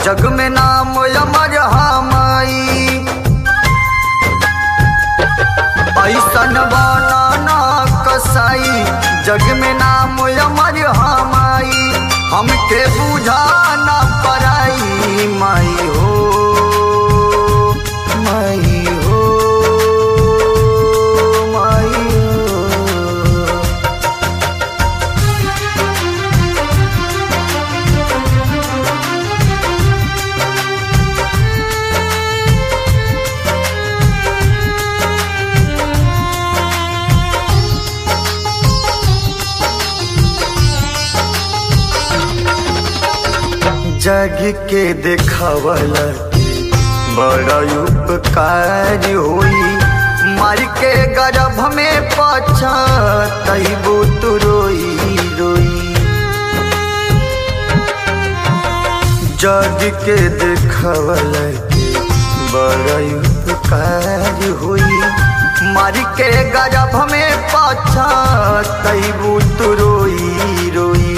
जग में नाम अमर हमाई। ऐसन बनाना कसाई जग में नाम अमर हमाई। हमके बुझा ना पराई माई हो माई हो माई हो। जग के देखावल बड़ा उपकार होई। मार के गर्भ में पछतैबो तू रोई रोई। जग के देखावल बड़ा उपकार होई। मार के गर्भ में पछतैबो तू रोई रोई।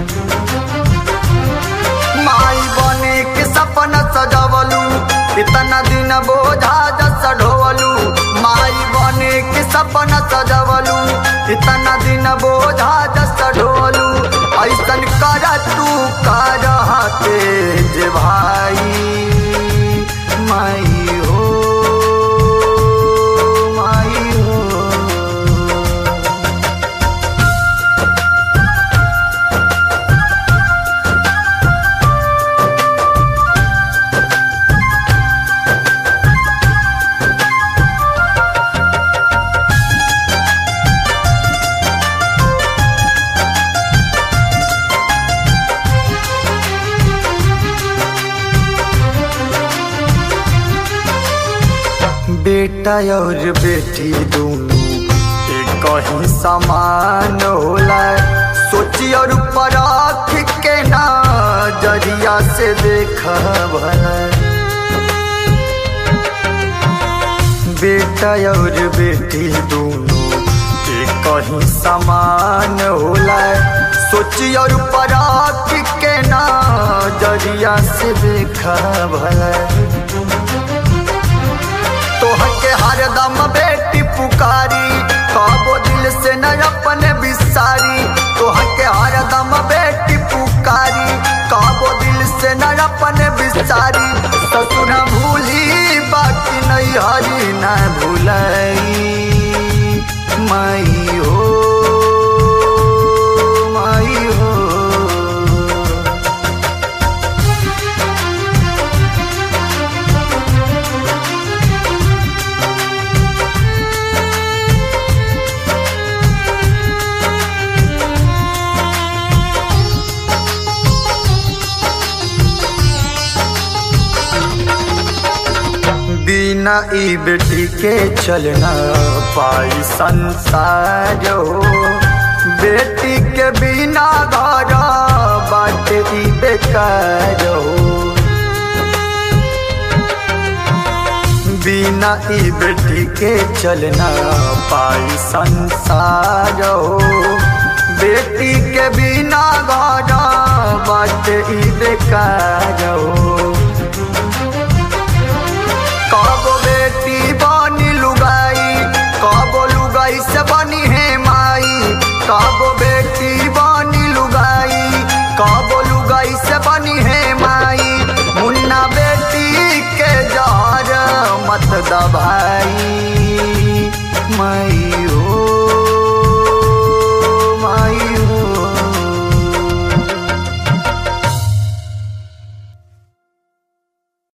माई बने के सपना सजावलू इतना दिन बोझा जस ढोवलू। माई बने के सपना सजावलू इतना दिन बोझा जस ढोवलू। ऐसन कर तू कर तेज भाई माई हो माई हो। बेटा और बेटी दोनों एक ही समान होला। सोची और परख के नजरिया से देखा भला। बेटा और बेटी दोनों एक ही समान होला। सोची और परख के नजरिया से देखा भला। तोहके हरदम बेटी पुकारी कबो दिल से न अपने बिसारी। तोहके हरदम बेटी पुकारी कबो दिल से न अपने बिसारी। ससुर भूली बाकी नहीं हरी न भूलाई माई हो माई हो। बिना ई बेटी के चलना पाई संसार हो। बेटी के बिना घर बाटे ई बेकार हो। बिना ई बेटी के चलना पाई संसार हो। बेटी के बिना घर बाटे ई बेकार हो। कबो बेटी बनी लुगाई कबो लुगाई से बनी है माई। कबो